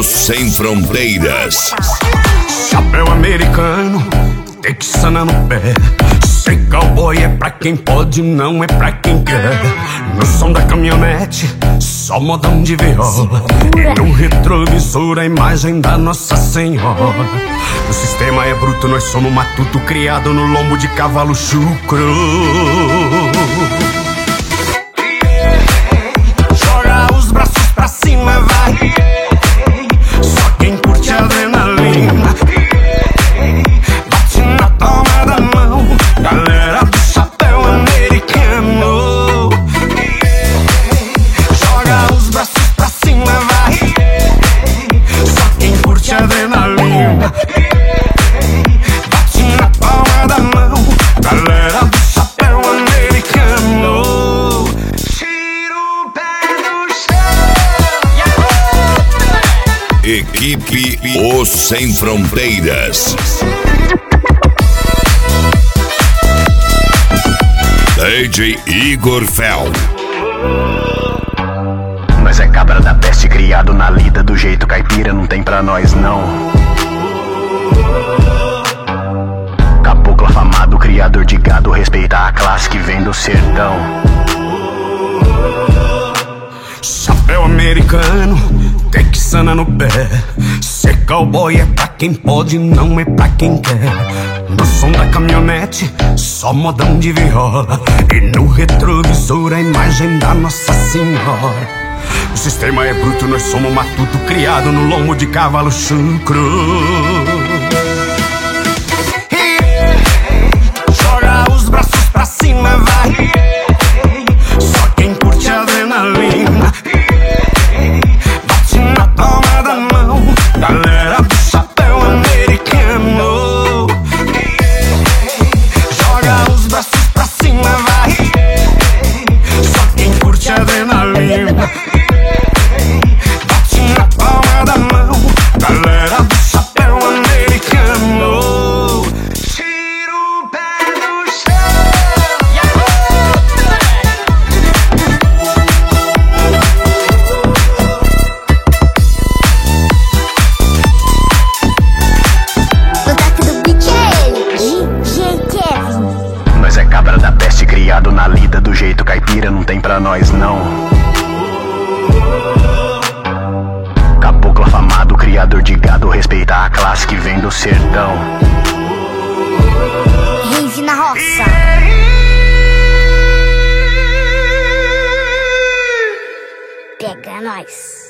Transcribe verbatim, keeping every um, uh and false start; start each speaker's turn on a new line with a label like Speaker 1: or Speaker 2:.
Speaker 1: Sem Fronteiras.
Speaker 2: Chapéu americano, texana no pé. Ser cowboy é pra quem pode, não é pra quem quer. No som da caminhonete, só modão de viola. E no retrovisor a imagem da Nossa Senhora. O sistema é bruto, nós somos matuto, criado no lombo de cavalo chucro. Joga os braços pra cima, vai. Só quem curte adrenalina. Bate na palma da mão, galera do chapéu americano. Joga os braços pra cima, vai. Só quem curte adrenalina. Bate na palma da mão, galera do chapéu americano. Tira o pé do chão.
Speaker 1: Equipe Os Sem Fronteiras. D J Igor Fel.
Speaker 3: Nós é cabra da peste, criado na lida do jeito caipira, não tem pra nós não. Caboclo afamado, criador de gado, respeita a classe que vem do sertão.
Speaker 2: Chapéu americano, texana no pé. Ser cowboy é pra quem pode, não é pra quem quer. No som da caminhonete, só modão de viola. E no retrovisor a imagem da Nossa Senhora. O sistema é bruto, nós somos matuto, criado no lombo de cavalo chucro. Joga os braços pra cima, vai. Só quem curte adrenalina. Bate na palma da mão, galera do chapéu americano. Joga os braços pra cima, vai. Só quem curte adrenalina. Bate na palma da mão, galera do chapéu americano. Tira o pé do chão.
Speaker 4: O toque do beat é ele, D J Kevin.
Speaker 3: Nós é cabra da peste, criado na lida do jeito caipira, não tem pra nós não. Caboclo afamado, criador de gado, respeita a classe que vem do sertão.
Speaker 4: Rave na roça. Pega nós.